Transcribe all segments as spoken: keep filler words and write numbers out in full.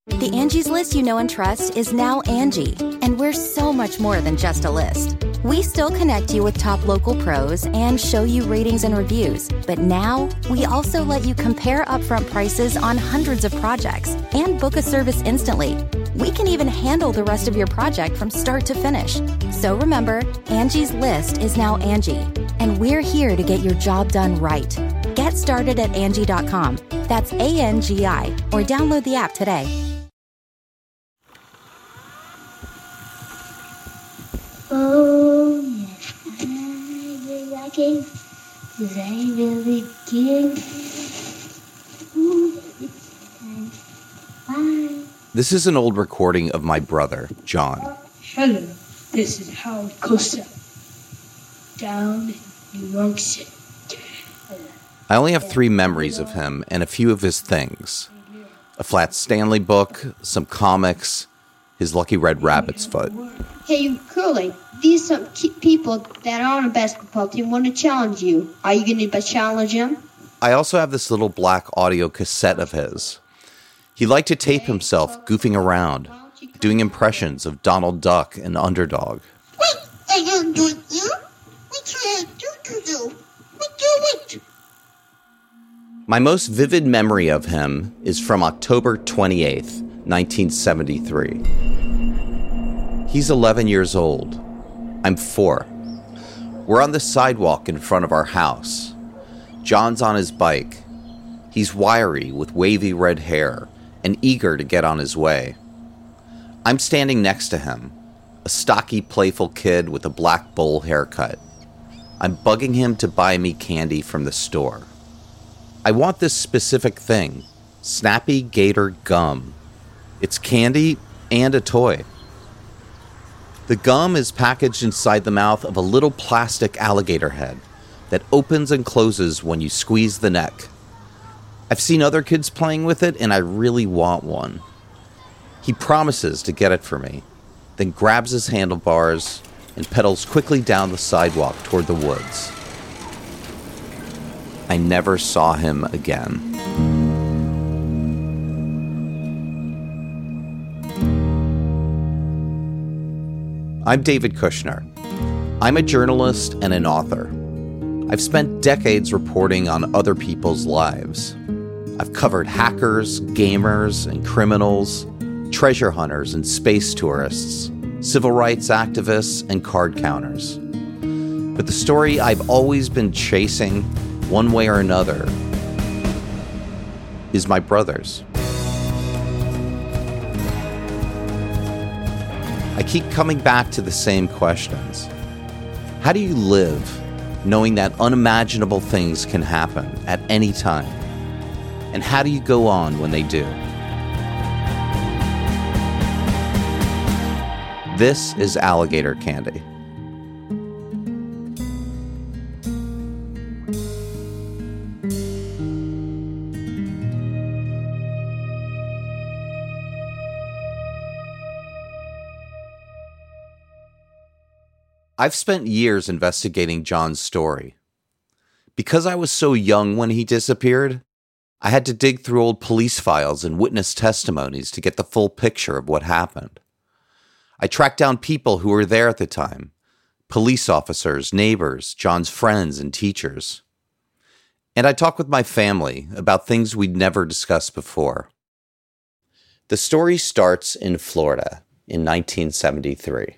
The Angie's List you know and trust is now Angie, and we're so much more than just a list. We still connect you with top local pros and show you ratings and reviews, but now we also let you compare upfront prices on hundreds of projects and book a service instantly. We can even handle the rest of your project from start to finish. So remember, Angie's List is now Angie, and we're here to get your job done right. Get started at Angie dot com. That's A N G I, or download the app today. Oh, yes, I like it, 'cause I really care. Ooh, it's time. Bye. This is an old recording of my brother, John. Hello, this is Howard Cosell, down in New York City. I only have three memories of him and a few of his things. A flat Stanley book, some comics, his lucky red rabbit's foot. Hey, Curly, these some ki- people that are on a basketball team want to challenge you. Are you going to challenge them? I also have this little black audio cassette of his. He liked to tape himself goofing around, doing impressions of Donald Duck and Underdog. Wait, I don't do it, you? What should I do to you? What do it? My most vivid memory of him is from October twenty-eighth, nineteen seventy-three. He's eleven years old. I'm four. We're on the sidewalk in front of our house. John's on his bike. He's wiry with wavy red hair and eager to get on his way. I'm standing next to him, a stocky, playful kid with a black bowl haircut. I'm bugging him to buy me candy from the store. I want this specific thing, Snappy Gator Gum. It's candy and a toy. The gum is packaged inside the mouth of a little plastic alligator head that opens and closes when you squeeze the neck. I've seen other kids playing with it, and I really want one. He promises to get it for me, then grabs his handlebars and pedals quickly down the sidewalk toward the woods. I never saw him again. I'm David Kushner. I'm a journalist and an author. I've spent decades reporting on other people's lives. I've covered hackers, gamers, and criminals, treasure hunters and space tourists, civil rights activists, and card counters. But the story I've always been chasing, one way or another, is my brother's. I keep coming back to the same questions. How do you live knowing that unimaginable things can happen at any time? And how do you go on when they do? This is Alligator Candy. I've spent years investigating John's story. Because I was so young when he disappeared, I had to dig through old police files and witness testimonies to get the full picture of what happened. I tracked down people who were there at the time, police officers, neighbors, John's friends, and teachers. And I talked with my family about things we'd never discussed before. The story starts in Florida in nineteen seventy-three.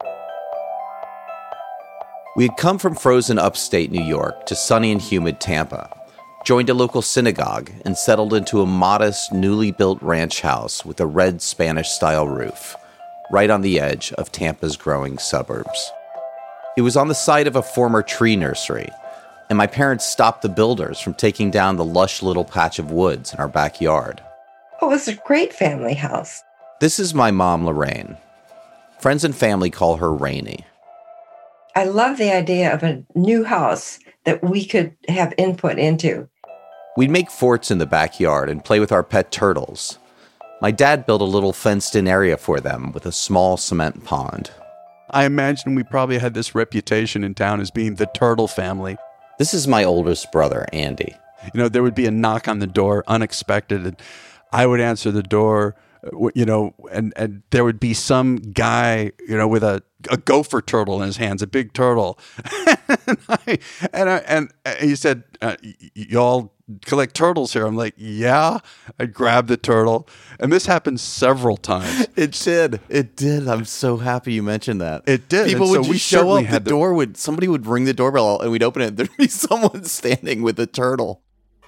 We had come from frozen upstate New York to sunny and humid Tampa, joined a local synagogue, and settled into a modest, newly built ranch house with a red Spanish-style roof, right on the edge of Tampa's growing suburbs. It was on the site of a former tree nursery, and my parents stopped the builders from taking down the lush little patch of woods in our backyard. Oh, it was a great family house. This is my mom, Lorraine. Friends and family call her Rainey. I love the idea of a new house that we could have input into. We'd make forts in the backyard and play with our pet turtles. My dad built a little fenced-in area for them with a small cement pond. I imagine we probably had this reputation in town as being the turtle family. This is my oldest brother, Andy. You know, there would be a knock on the door, unexpected, and I would answer the door you know, and, and there would be some guy, you know, with a, a gopher turtle in his hands, a big turtle. and, I, and, I, and he said, uh, y'all collect turtles here. I'm like, yeah. I grabbed the turtle. And this happened several times. It did. It did. I'm so happy you mentioned that. It did. People and would so just show certainly up, had the door would, somebody would ring the doorbell and we'd open it and there'd be someone standing with a turtle.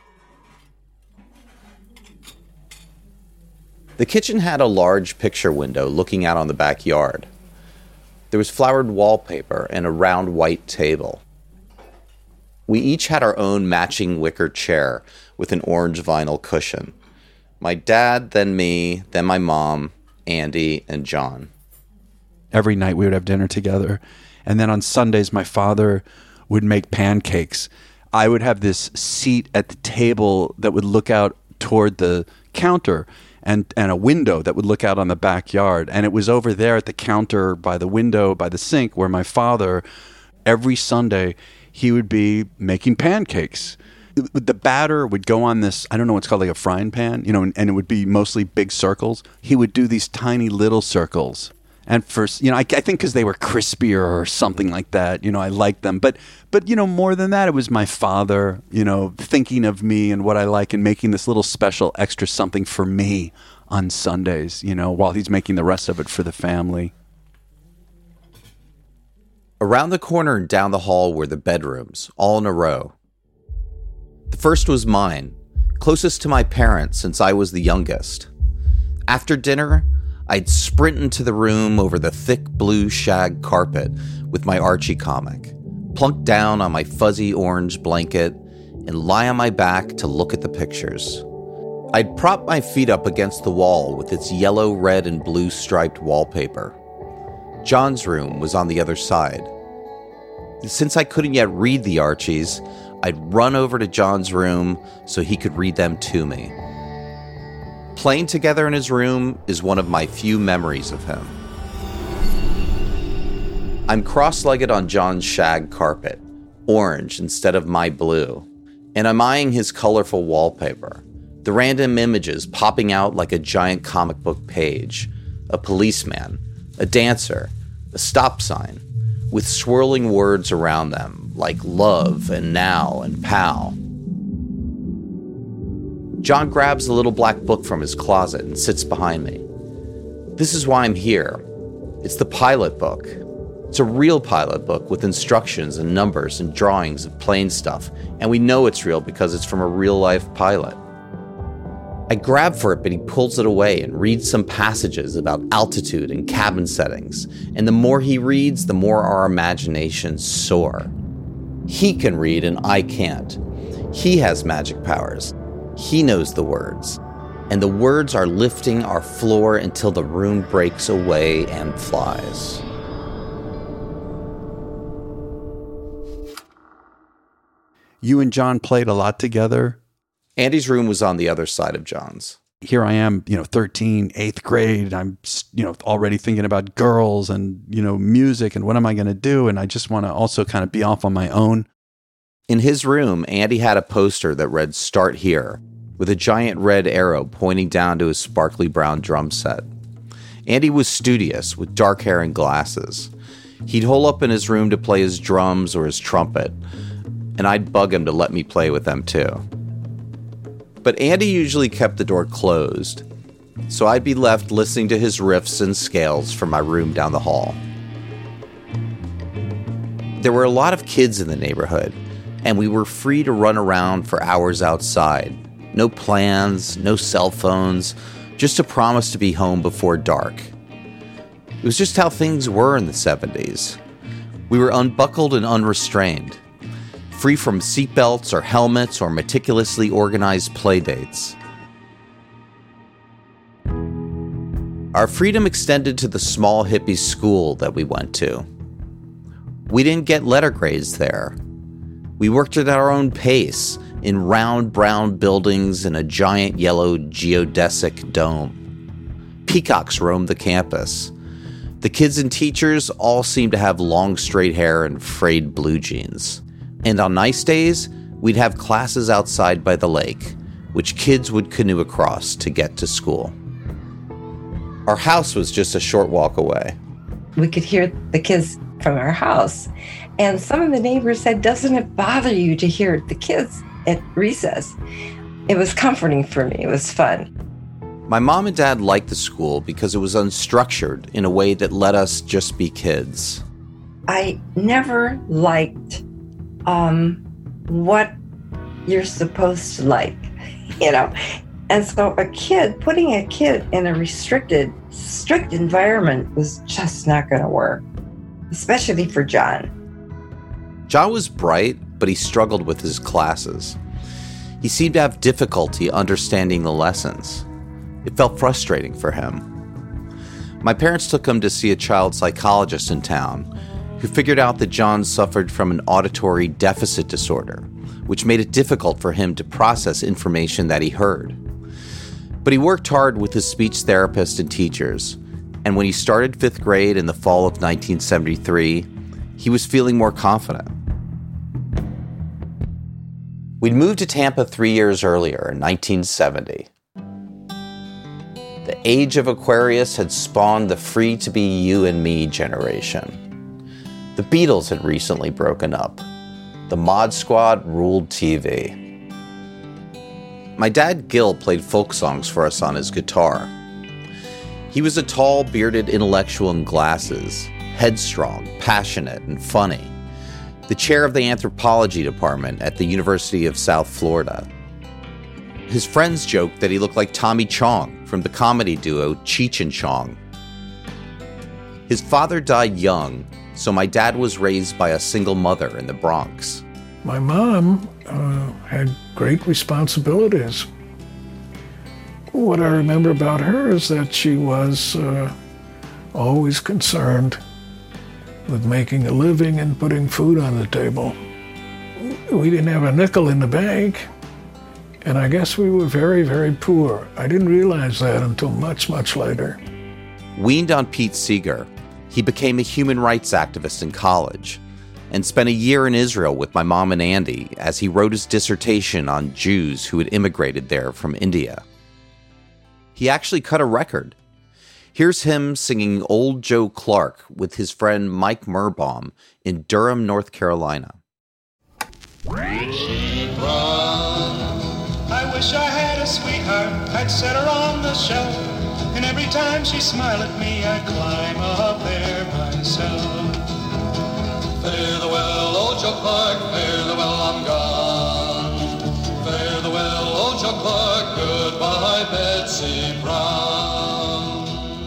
The kitchen had a large picture window looking out on the backyard. There was flowered wallpaper and a round white table. We each had our own matching wicker chair with an orange vinyl cushion. My dad, then me, then my mom, Andy, and John. Every night we would have dinner together. And then on Sundays, my father would make pancakes. I would have this seat at the table that would look out toward the counter and, and a window that would look out on the backyard. And it was over there at the counter by the window, by the sink, where my father, every Sunday, he would be making pancakes. The batter would go on this, I don't know what's called, like a frying pan, you know, and, and it would be mostly big circles. He would do these tiny little circles. And first, you know, I, I think because they were crispier or something like that, you know, I liked them. But, but you know, more than that, it was my father, you know, thinking of me and what I like and making this little special extra something for me on Sundays, you know, while he's making the rest of it for the family. Around the corner and down the hall were the bedrooms, all in a row. The first was mine, closest to my parents since I was the youngest. After dinner, I'd sprint into the room over the thick blue shag carpet with my Archie comic, plunk down on my fuzzy orange blanket, and lie on my back to look at the pictures. I'd prop my feet up against the wall with its yellow, red, and blue striped wallpaper. John's room was on the other side. Since I couldn't yet read the Archies, I'd run over to John's room so he could read them to me. Playing together in his room is one of my few memories of him. I'm cross-legged on John's shag carpet, orange instead of my blue, and I'm eyeing his colorful wallpaper, the random images popping out like a giant comic book page, a policeman, a dancer, a stop sign, with swirling words around them like love and now and pal. John grabs a little black book from his closet and sits behind me. This is why I'm here. It's the pilot book. It's a real pilot book with instructions and numbers and drawings of plane stuff, and we know it's real because it's from a real-life pilot. I grab for it, but he pulls it away and reads some passages about altitude and cabin settings, and the more he reads, the more our imaginations soar. He can read and I can't. He has magic powers. He knows the words, and the words are lifting our floor until the room breaks away and flies. You and John played a lot together. Andy's room was on the other side of John's. Here I am, you know, thirteen, eighth grade. I'm, you know, already thinking about girls and, you know, music and what am I going to do? And I just want to also kind of be off on my own. In his room, Andy had a poster that read "Start Here" with a giant red arrow pointing down to his sparkly brown drum set. Andy was studious with dark hair and glasses. He'd hole up in his room to play his drums or his trumpet, and I'd bug him to let me play with them too. But Andy usually kept the door closed, so I'd be left listening to his riffs and scales from my room down the hall. There were a lot of kids in the neighborhood, and we were free to run around for hours outside. No plans, no cell phones, just a promise to be home before dark. It was just how things were in the seventies. We were unbuckled and unrestrained, free from seatbelts or helmets or meticulously organized play dates. Our freedom extended to the small hippie school that we went to. We didn't get letter grades there. We worked at our own pace in round brown buildings in a giant yellow geodesic dome. Peacocks roamed the campus. The kids and teachers all seemed to have long straight hair and frayed blue jeans. And on nice days, we'd have classes outside by the lake, which kids would canoe across to get to school. Our house was just a short walk away. We could hear the kids from our house. And some of the neighbors said, doesn't it bother you to hear the kids at recess? It was comforting for me. It was fun. My mom and dad liked the school because it was unstructured in a way that let us just be kids. I never liked um, what you're supposed to like, you know. And so a kid, putting a kid in a restricted, strict environment was just not going to work, especially for John. John was bright, but he struggled with his classes. He seemed to have difficulty understanding the lessons. It felt frustrating for him. My parents took him to see a child psychologist in town who figured out that John suffered from an auditory deficit disorder, which made it difficult for him to process information that he heard. But he worked hard with his speech therapist and teachers, and when he started fifth grade in the fall of nineteen seventy-three, he was feeling more confident. We'd moved to Tampa three years earlier in nineteen seventy. The age of Aquarius had spawned the free-to-be-you-and-me generation. The Beatles had recently broken up. The Mod Squad ruled T V. My dad, Gil, played folk songs for us on his guitar. He was a tall, bearded intellectual in glasses, headstrong, passionate, and funny. The chair of the anthropology department at the University of South Florida. His friends joked that he looked like Tommy Chong from the comedy duo Cheech and Chong. His father died young, so my dad was raised by a single mother in the Bronx. My mom uh, had great responsibilities. What I remember about her is that she was uh, always concerned with making a living and putting food on the table. We didn't have a nickel in the bank, and I guess we were very, very poor. I didn't realize that until much, much later. Weaned on Pete Seeger, he became a human rights activist in college and spent a year in Israel with my mom and Andy as he wrote his dissertation on Jews who had immigrated there from India. He actually cut a record. Here's him singing Old Joe Clark with his friend Mike Merbaum in Durham, North Carolina. I wish I had a sweetheart, I'd set her on the shelf, and every time she smiled at me, I'd climb up there myself. Fare the well, old Joe Clark, fare the well, I'm gone. Fare the well, old Joe Clark, goodbye, Betsy Brown.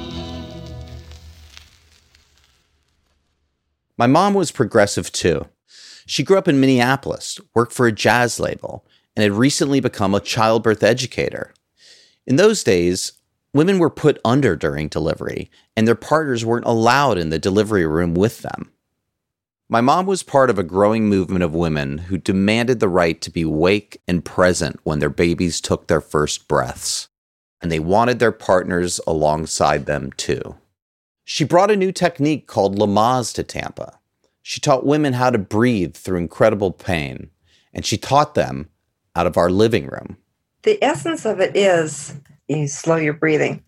My mom was progressive too. She grew up in Minneapolis, worked for a jazz label, and had recently become a childbirth educator. In those days, women were put under during delivery, and their partners weren't allowed in the delivery room with them. My mom was part of a growing movement of women who demanded the right to be awake and present when their babies took their first breaths, and they wanted their partners alongside them too. She brought a new technique called Lamaze to Tampa. She taught women how to breathe through incredible pain, and she taught them out of our living room. The essence of it is you slow your breathing.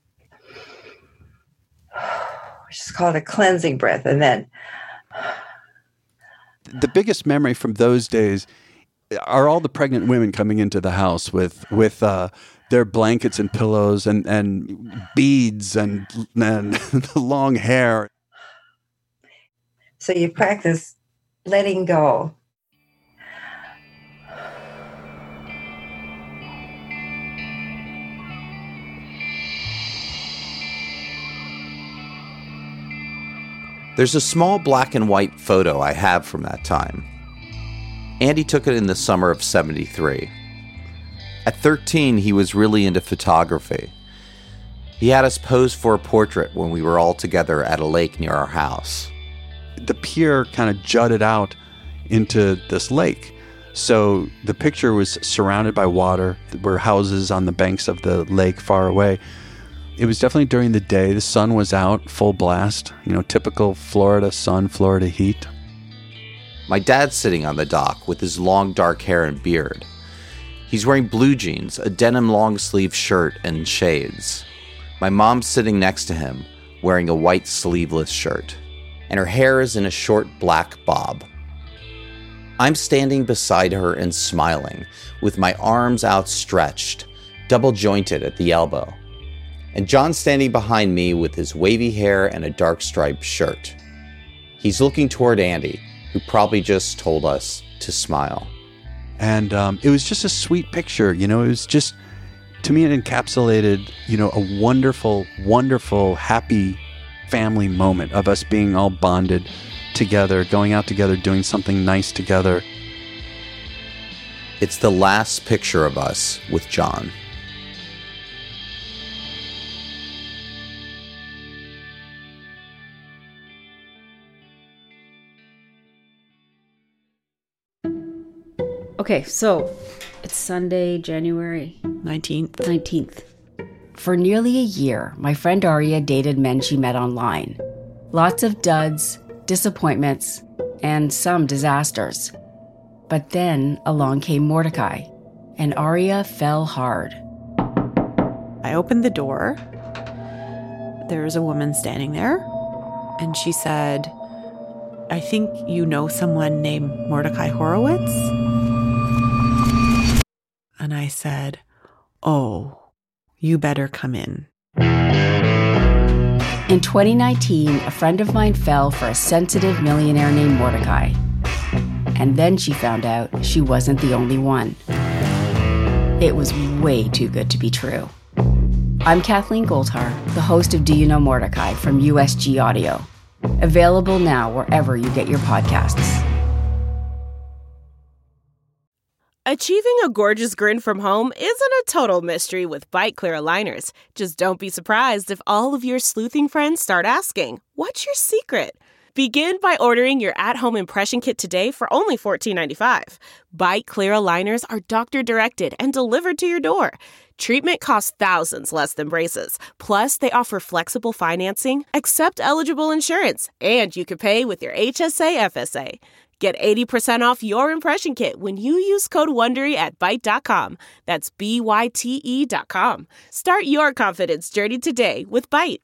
It's called a cleansing breath, and then the biggest memory from those days are all the pregnant women coming into the house with with uh, their blankets and pillows and, and beads and, and the long hair. So you practice letting go. There's a small black and white photo I have from that time. Andy took it in the summer of seventy-three. At thirteen, he was really into photography. He had us pose for a portrait when we were all together at a lake near our house. The pier kind of jutted out into this lake. So the picture was surrounded by water. There were houses on the banks of the lake far away. It was definitely during the day. The sun was out, full blast. You know, typical Florida sun, Florida heat. My dad's sitting on the dock with his long dark hair and beard. He's wearing blue jeans, a denim long-sleeve shirt, and shades. My mom's sitting next to him, wearing a white sleeveless shirt, and her hair is in a short black bob. I'm standing beside her and smiling, with my arms outstretched, double-jointed at the elbow, and John's standing behind me with his wavy hair and a dark striped shirt. He's looking toward Andy, who probably just told us to smile. And um, it was just a sweet picture, you know, it was just, to me, it encapsulated, you know, a wonderful, wonderful, happy family moment of us being all bonded together, going out together, doing something nice together. It's the last picture of us with John. Okay, so it's Sunday, January nineteenth. nineteenth. For nearly a year, my friend Aria dated men she met online. Lots of duds, disappointments, and some disasters. But then along came Mordecai, and Aria fell hard. I opened the door. There was a woman standing there, and she said, "I think you know someone named Mordecai Horowitz?" And I said, "Oh, you better come in." In twenty nineteen, a friend of mine fell for a sensitive millionaire named Mordecai. And then she found out she wasn't the only one. It was way too good to be true. I'm Kathleen Goldhar, the host of Do You Know Mordecai from U S G Audio. Available now wherever you get your podcasts. Achieving a gorgeous grin from home isn't a total mystery with Byte Clear aligners. Just don't be surprised if all of your sleuthing friends start asking, "What's your secret?" Begin by ordering your at-home impression kit today for only fourteen ninety-five. Byte Clear aligners are doctor-directed and delivered to your door. Treatment costs thousands less than braces. Plus, they offer flexible financing, accept eligible insurance, and you can pay with your H S A F S A. Get eighty percent off your impression kit when you use code WONDERY at byte dot com. That's B Y T E dot com. Start your confidence journey today with Byte.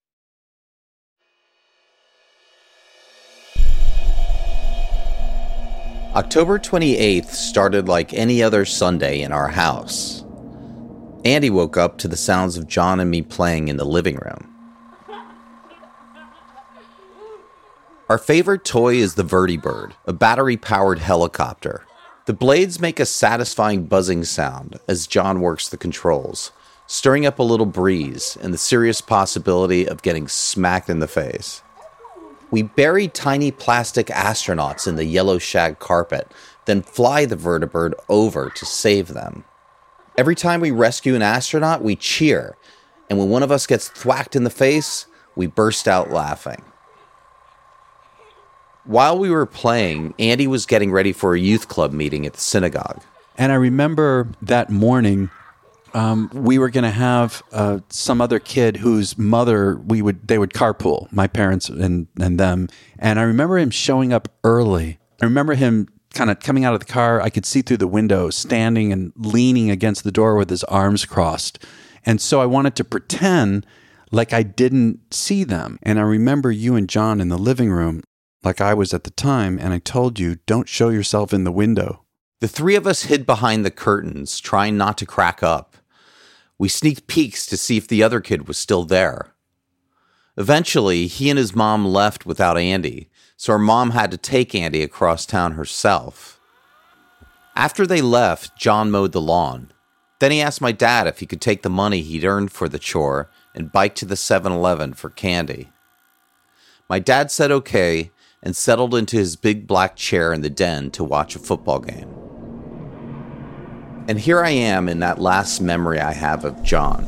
October twenty-eighth started like any other Sunday in our house. Andy woke up to the sounds of John and me playing in the living room. Our favorite toy is the Vertibird, a battery-powered helicopter. The blades make a satisfying buzzing sound as John works the controls, stirring up a little breeze and the serious possibility of getting smacked in the face. We bury tiny plastic astronauts in the yellow shag carpet, then fly the Vertibird over to save them. Every time we rescue an astronaut, we cheer, and when one of us gets thwacked in the face, we burst out laughing. While we were playing, Andy was getting ready for a youth club meeting at the synagogue. And I remember that morning, um, we were going to have uh, some other kid whose mother, we would they would carpool, my parents and, and them. And I remember him showing up early. I remember him kind of coming out of the car. I could see through the window, standing and leaning against the door with his arms crossed. And so I wanted to pretend like I didn't see them. And I remember you and John in the living room, like I was at the time, and I told you, don't show yourself in the window. The three of us hid behind the curtains, trying not to crack up. We sneaked peeks to see if the other kid was still there. Eventually, he and his mom left without Andy, so our mom had to take Andy across town herself. After they left, John mowed the lawn. Then he asked my dad if he could take the money he'd earned for the chore and bike to the seven eleven for candy. My dad said okay, and settled into his big black chair in the den to watch a football game. And here I am in that last memory I have of John.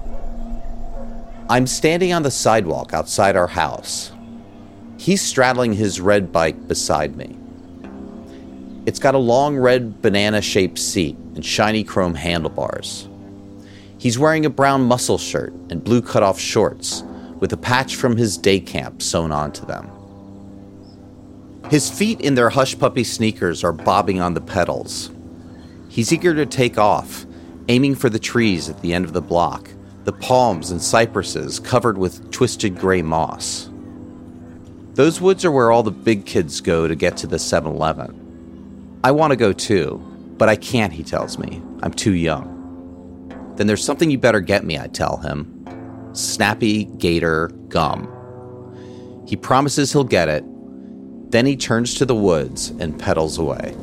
I'm standing on the sidewalk outside our house. He's straddling his red bike beside me. It's got a long red banana-shaped seat and shiny chrome handlebars. He's wearing a brown muscle shirt and blue cutoff shorts with a patch from his day camp sewn onto them. His feet in their hush puppy sneakers are bobbing on the pedals. He's eager to take off, aiming for the trees at the end of the block, the palms and cypresses covered with twisted gray moss. Those woods are where all the big kids go to get to the seven eleven. I want to go too, but I can't, he tells me. I'm too young. Then there's something you better get me, I tell him. Snappy Gator gum. He promises he'll get it. Then he turns to the woods and pedals away.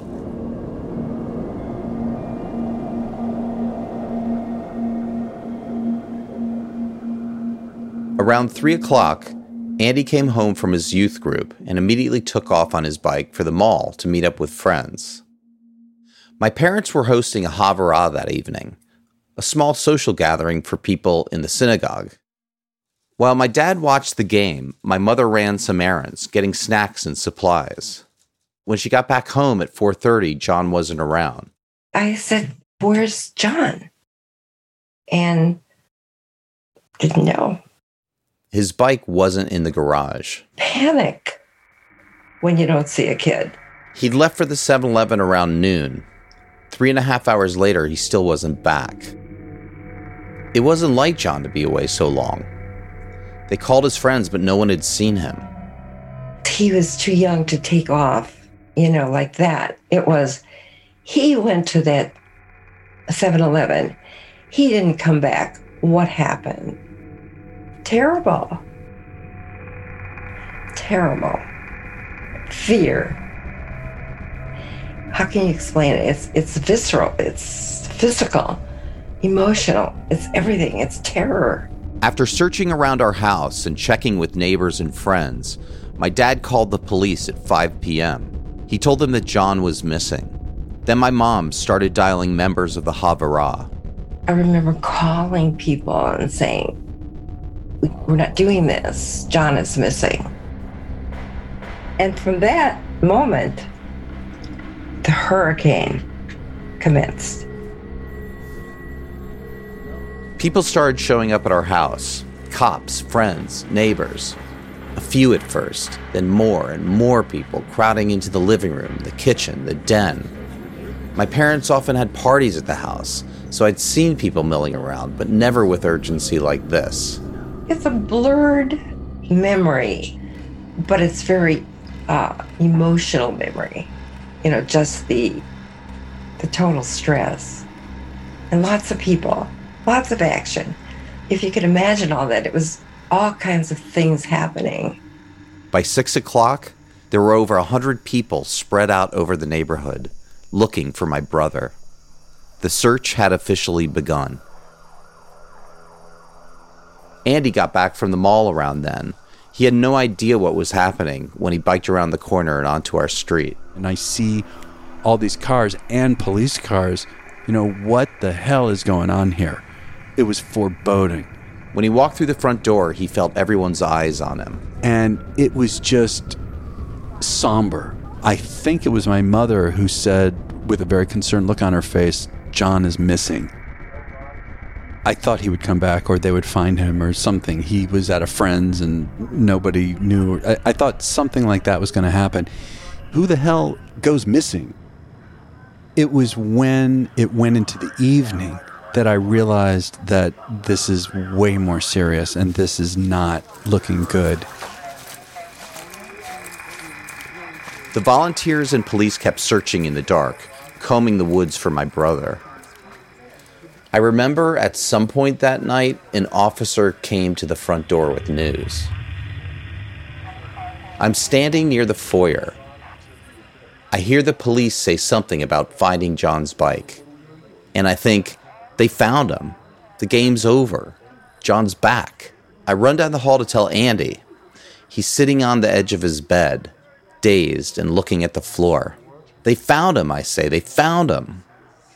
Around three o'clock, Andy came home from his youth group and immediately took off on his bike for the mall to meet up with friends. My parents were hosting a Havarah that evening, a small social gathering for people in the synagogue. While my dad watched the game, my mother ran some errands, getting snacks and supplies. When she got back home at four thirty, John wasn't around. I said, "Where's John?" And didn't know. His bike wasn't in the garage. Panic when you don't see a kid. He'd left for the seven eleven around noon. Three and a half hours later, he still wasn't back. It wasn't like John to be away so long. They called his friends, but no one had seen him. He was too young to take off, you know, like that. It was, he went to that seven eleven. He didn't come back. What happened? Terrible. Terrible. Fear. How can you explain it? It's it's visceral. It's physical, emotional. It's everything. It's terror. After searching around our house and checking with neighbors and friends, my dad called the police at five p.m. He told them that John was missing. Then my mom started dialing members of the Havarah. I remember calling people and saying, "We're not doing this. John is missing." And from that moment, the hurricane commenced. People started showing up at our house. Cops, friends, neighbors. A few at first, then more and more people crowding into the living room, the kitchen, the den. My parents often had parties at the house, so I'd seen people milling around, but never with urgency like this. It's a blurred memory, but it's very uh, emotional memory. You know, just the the total stress. And lots of people, lots of action. If you could imagine all that, it was all kinds of things happening. By six o'clock, there were over a hundred people spread out over the neighborhood, looking for my brother. The search had officially begun. Andy got back from the mall around then. He had no idea what was happening when he biked around the corner and onto our street. And I see all these cars and police cars. You know, what the hell is going on here? It was foreboding. When he walked through the front door, he felt everyone's eyes on him. And it was just somber. I think it was my mother who said, with a very concerned look on her face, "John is missing." I thought he would come back or they would find him or something. He was at a friend's and nobody knew. I, I thought something like that was going to happen. Who the hell goes missing? It was when it went into the evening that I realized that this is way more serious and this is not looking good. The volunteers and police kept searching in the dark, combing the woods for my brother. I remember at some point that night, an officer came to the front door with news. I'm standing near the foyer. I hear the police say something about finding John's bike. And I think, they found him. The game's over. John's back. I run down the hall to tell Andy. He's sitting on the edge of his bed, dazed and looking at the floor. They found him, I say. They found him.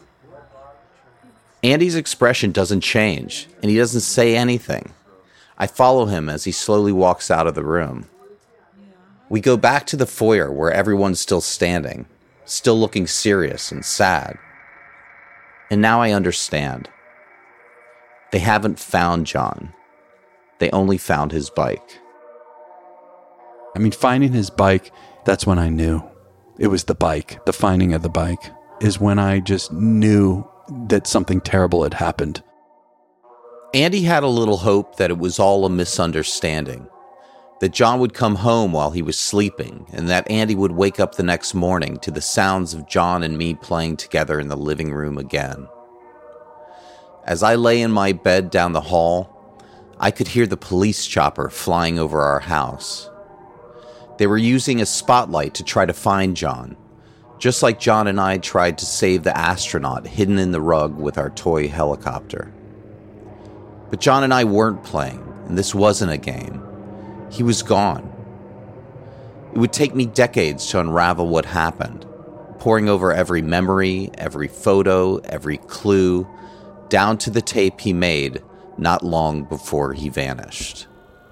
Andy's expression doesn't change, and he doesn't say anything. I follow him as he slowly walks out of the room. We go back to the foyer where everyone's still standing, still looking serious and sad. And now I understand. They haven't found John. They only found his bike. I mean, finding his bike, that's when I knew. It was the bike. The finding of the bike is when I just knew that something terrible had happened. Andy had a little hope that it was all a misunderstanding, that John would come home while he was sleeping, and that Andy would wake up the next morning to the sounds of John and me playing together in the living room again. As I lay in my bed down the hall, I could hear the police chopper flying over our house. They were using a spotlight to try to find John, just like John and I tried to save the astronaut hidden in the rug with our toy helicopter. But John and I weren't playing, and this wasn't a game. He was gone. It would take me decades to unravel what happened, poring over every memory, every photo, every clue, down to the tape he made not long before he vanished.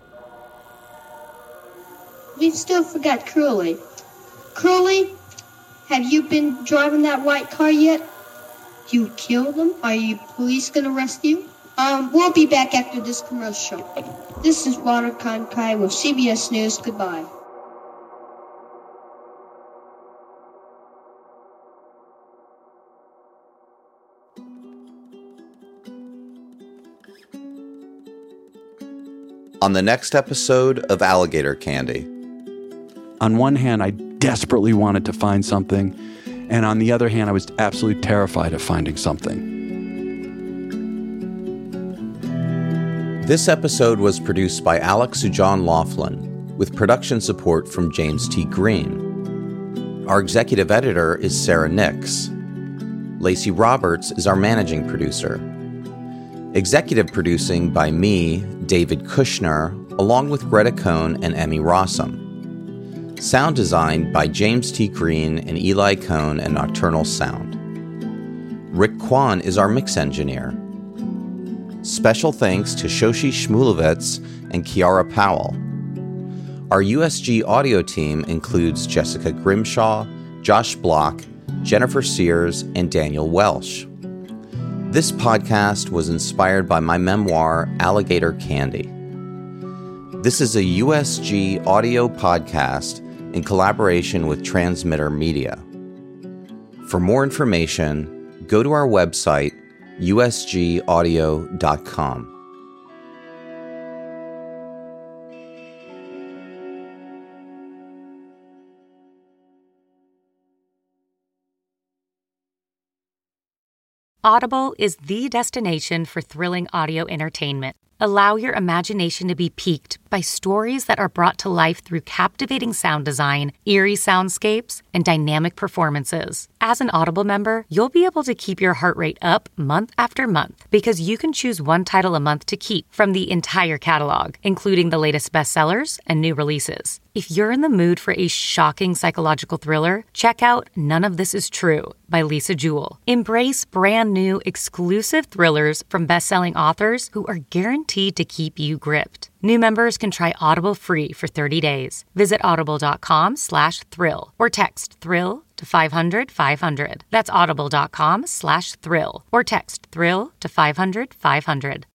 We still forgot Curly. Curly, have you been driving that white car yet? You killed him? Are you police gonna arrest you? Um, we'll be back after this commercial. This is Walter Cronkite with C B S News. Goodbye. On the next episode of Alligator Candy. On one hand, I desperately wanted to find something, and on the other hand, I was absolutely terrified of finding something. This episode was produced by Alex Sujan Laughlin, with production support from James T. Green. Our executive editor is Sarah Nix. Lacey Roberts is our managing producer. Executive producing by me, David Kushner, along with Greta Cohn and Emmy Rossum. Sound design by James T. Green and Eli Cohn and Nocturnal Sound. Rick Kwan is our mix engineer. Special thanks to Shoshi Shmulevitz and Kiara Powell. Our U S G audio team includes Jessica Grimshaw, Josh Block, Jennifer Sears, and Daniel Welsh. This podcast was inspired by my memoir, Alligator Candy. This is a U S G audio podcast in collaboration with Transmitter Media. For more information, go to our website, U S G audio dot com. Audible is the destination for thrilling audio entertainment. Allow your imagination to be piqued by stories that are brought to life through captivating sound design, eerie soundscapes, and dynamic performances. As an Audible member, you'll be able to keep your heart rate up month after month because you can choose one title a month to keep from the entire catalog, including the latest bestsellers and new releases. If you're in the mood for a shocking psychological thriller, check out None of This Is True by Lisa Jewell. Embrace brand new exclusive thrillers from best-selling authors who are guaranteed to keep you gripped. New members can try Audible free for thirty days. Visit audible.com slash thrill or text thrill to five hundred five hundred. That's audible.com slash thrill or text thrill to five hundred five hundred.